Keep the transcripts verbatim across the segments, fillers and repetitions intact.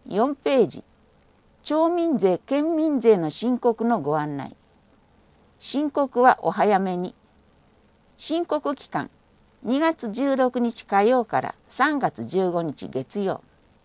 よんページ、町民税・県民税の申告のご案内。申告はお早めに。申告期間、にがつじゅうろくにち火曜からさんがつじゅうごにち月曜。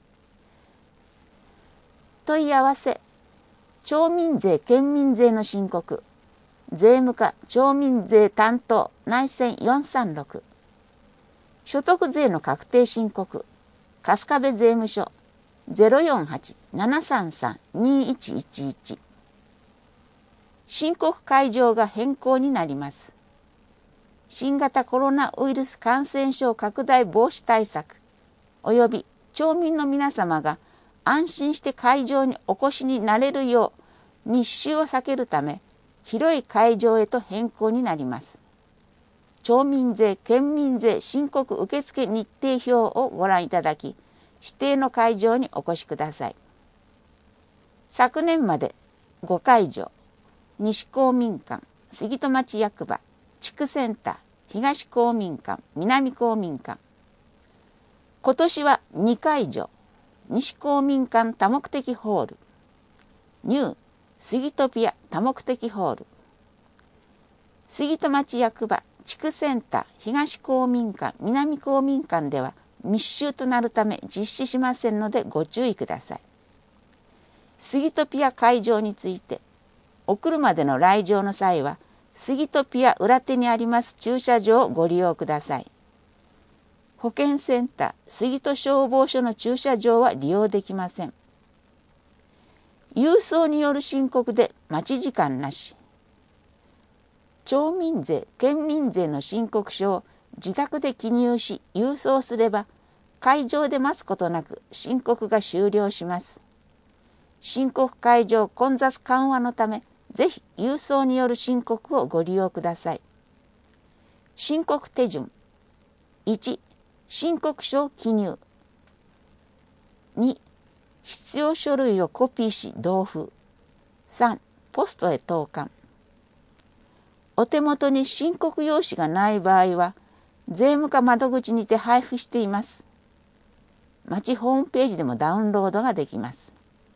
問い合わせ、町民税・県民税の申告、税務課町民税担当内線よんさんろく。所得税の確定申告、春日部税務署 ゼロよんはち ななさんさん にいちいちいち。申告会場が変更になります。新型コロナウイルス感染症拡大防止対策および町民の皆様が安心して会場にお越しになれるよう密集を避けるため、広い会場へと変更になります。町民税・県民税申告受付日程表をご覧いただき、指定の会場にお越しください。昨年までごかいじょう、西公民館、杉戸町役場、地区センター、東公民館、南公民館。今年はにかいじょう、西公民館多目的ホール、ニュー杉戸ピア多目的ホール、杉戸町役場、地区センター、東公民館、南公民館では密集となるため実施しませんのでご注意ください。杉戸ピア会場について、お車での来場の際は杉戸ピア裏手にあります駐車場をご利用ください。保健センター、杉戸消防署の駐車場は利用できません。郵送による申告で待ち時間なし。町民税・県民税の申告書を自宅で記入し郵送すれば、会場で待つことなく申告が終了します。申告会場混雑緩和のため、ぜひ郵送による申告をご利用ください。申告手順。いち、申告書を記入。に、必要書類をコピーし同封。さん、ポストへ投函。お手元に申告用紙がない場合は、税務課窓口にて配布しています。町ホームページでもダウンロードができます。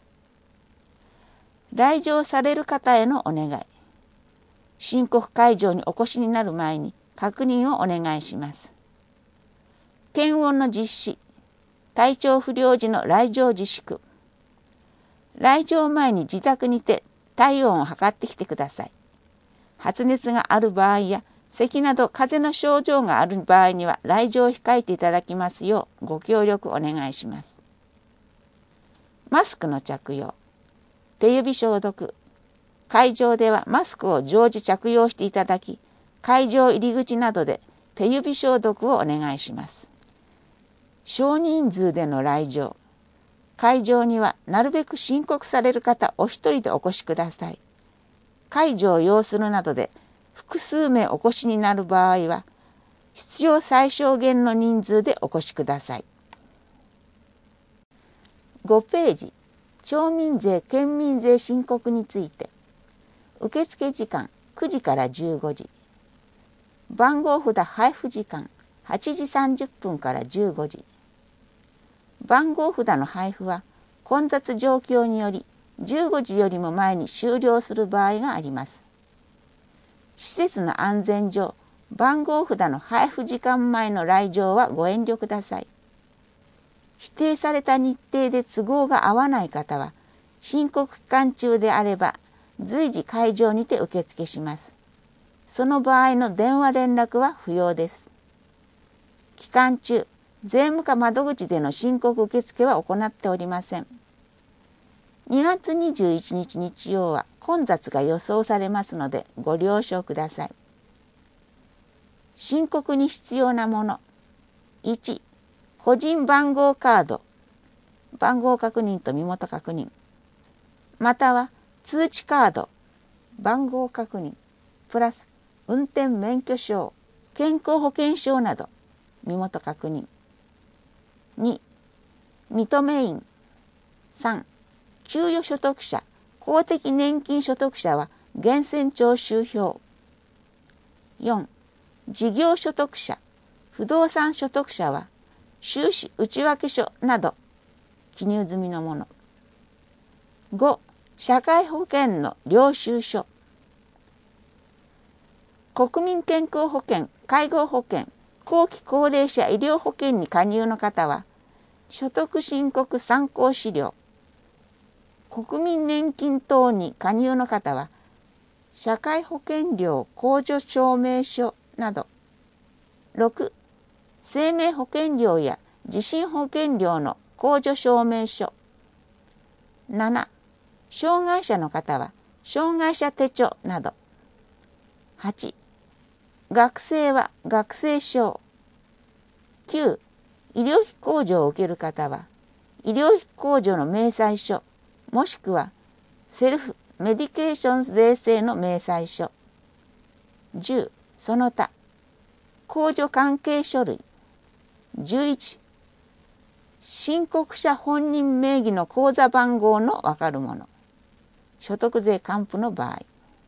来場される方へのお願い。申告会場にお越しになる前に確認をお願いします。検温の実施、体調不良時の来場自粛。来場前に自宅にて体温を測ってきてください。発熱がある場合や咳など風邪の症状がある場合には来場を控えていただきますようご協力お願いします。マスクの着用、手指消毒。会場ではマスクを常時着用していただき、会場入り口などで手指消毒をお願いします。少人数での来場。会場にはなるべく申告される方お一人でお越しください。会場を要するなどで複数名お越しになる場合は、必要最小限の人数でお越しください。ごページ、町民税・県民税申告について。受付時間くじからじゅうごじ。番号札配布時間はちじさんじゅっぷんからじゅうごじ。番号札の配布は混雑状況によりじゅうごじよりも前に終了する場合があります。施設の安全上、番号札の配布時間前の来場はご遠慮ください。指定された日程で都合が合わない方は、申告期間中であれば随時会場にて受付します。その場合の電話連絡は不要です。期間中、税務課窓口での申告受付は行っておりません。にがつにじゅういちにち日曜は混雑が予想されますのでご了承ください。申告に必要なもの。いち、個人番号カード、番号確認と身元確認、または通知カード、番号確認、プラス運転免許証、健康保険証など、身元確認。に、認め印。さん、給与所得者、公的年金所得者は源泉徴収票。よん、事業所得者、不動産所得者は収支内訳書など記入済みのもの。ご、社会保険の領収書。国民健康保険、介護保険、後期高齢者医療保険に加入の方は、所得申告参考資料。国民年金等に加入の方は、社会保険料控除証明書など。ろく、生命保険料や地震保険料の控除証明書。なな、障害者の方は障害者手帳など。はち、学生は学生証。きゅう、医療費控除を受ける方は医療費控除の明細書もしくはセルフメディケーション税制の明細書。じゅう、その他控除関係書類。じゅういち、申告者本人名義の口座番号のわかるもの。所得税還付の場合。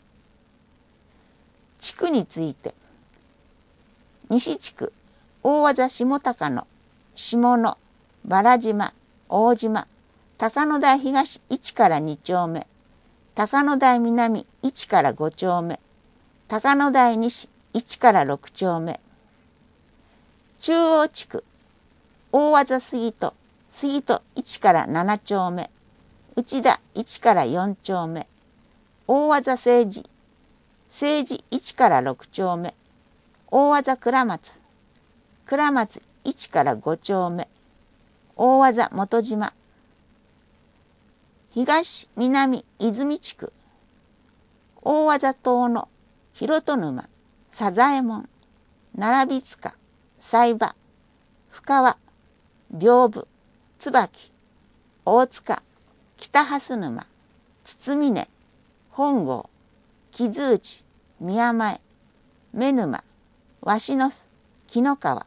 地区について、西地区、大字下高野、下野、原島、大島、高野台東いちからに丁目、高野台南いちからご丁目、高野台西いちからろく丁目。中央地区、大字杉戸、杉戸いちからなな丁目、内田いちからよん丁目、大字政治、政治いちからろく丁目、大字倉松、倉松いちからご丁目、大字元島、東南泉地区、大字遠野、広戸沼、佐左衛門、並塚、西場、深川、屏風、椿、大塚、北蓮沼、堤根、本郷、木津内、宮前、目沼、鷲の巣、紀の川。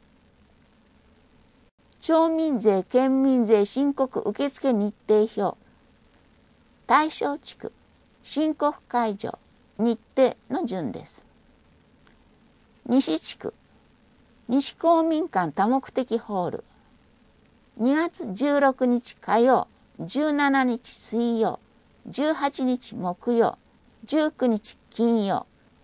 町民税・県民税申告受付日程表。大正地区、申告会場、日程の順です。西地区、西公民館多目的ホール。にがつじゅうろくにち火曜、じゅうしちにち水曜、じゅうはちにち木曜、じゅうくにち金曜。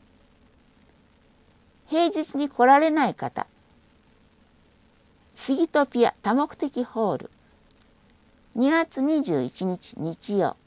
平日に来られない方、スギトピア多目的ホール。にがつにじゅういちにち日曜。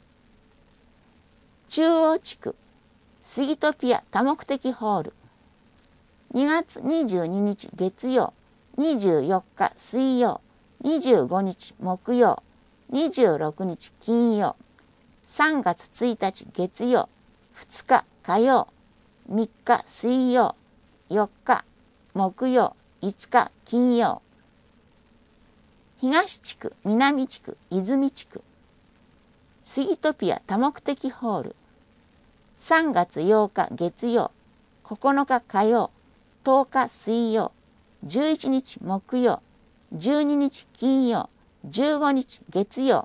中央地区、スギトピア多目的ホール。にがつにじゅうににち月曜、にじゅうよっか水曜、にじゅうごにち木曜、にじゅうろくにち金曜、さんがつついたち月曜、ふつか火曜、みっか水曜、よっか木曜、いつか金曜。東地区、南地区、泉地区。スギトピア多目的ホール。さんがつようか月曜、ここのか火曜、とおか水曜、じゅういちにち木曜、じゅうににち金曜、じゅうごにち月曜。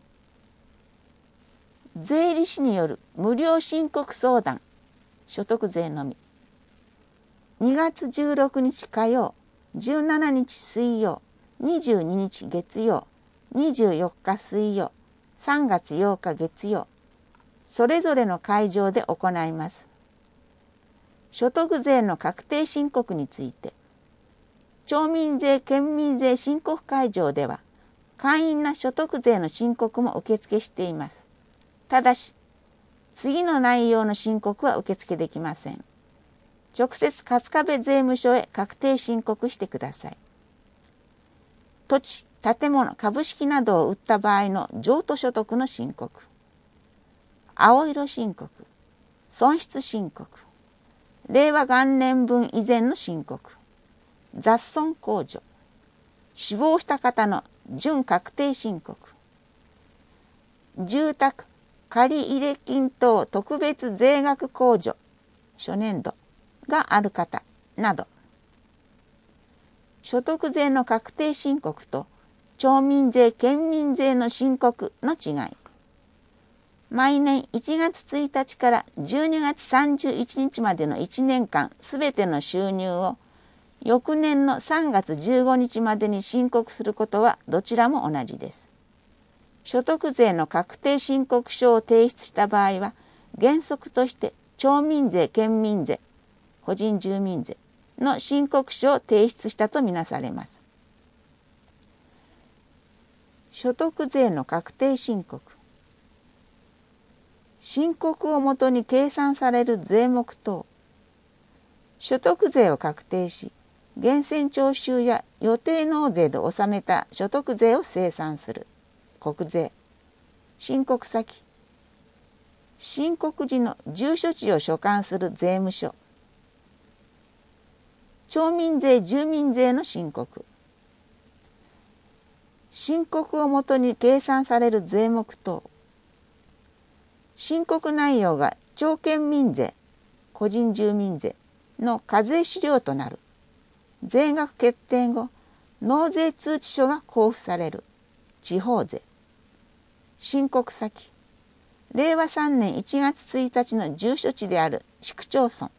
税理士による無料申告相談、所得税のみ。にがつじゅうろくにち火曜、じゅうしちにち水曜、にじゅうににち月曜、にじゅうよっか水曜、さんがつようか月曜、それぞれの会場で行います。所得税の確定申告について、町民税・県民税申告会場では、簡易な所得税の申告も受付しています。ただし、次の内容の申告は受付できません。直接春日部税務署へ確定申告してください。土地、建物、株式などを売った場合の譲渡所得の申告。青色申告、損失申告、令和元年分以前の申告、雑損控除、死亡した方の準確定申告、住宅借入金等特別税額控除、初年度がある方など。所得税の確定申告と町民税・県民税の申告の違い。毎年いちがつついたちからじゅうにがつさんじゅういちにちまでのいちねんかんすべての収入を翌年のさんがつじゅうごにちまでに申告することはどちらも同じです。所得税の確定申告書を提出した場合は、原則として町民税、県民税、個人住民税の申告書を提出したとみなされます。所得税の確定申告。申告をもとに計算される税目等。所得税を確定し、源泉徴収や予定納税で納めた所得税を精算する。国税。申告先。申告時の住所地を所管する税務署。町民税、住民税の申告。申告をもとに計算される税目等。申告内容が町県民税、個人住民税の課税資料となる。税額決定後、納税通知書が交付される。地方税。申告先。れいわさんねんいちがつついたちの住所地である市区町村。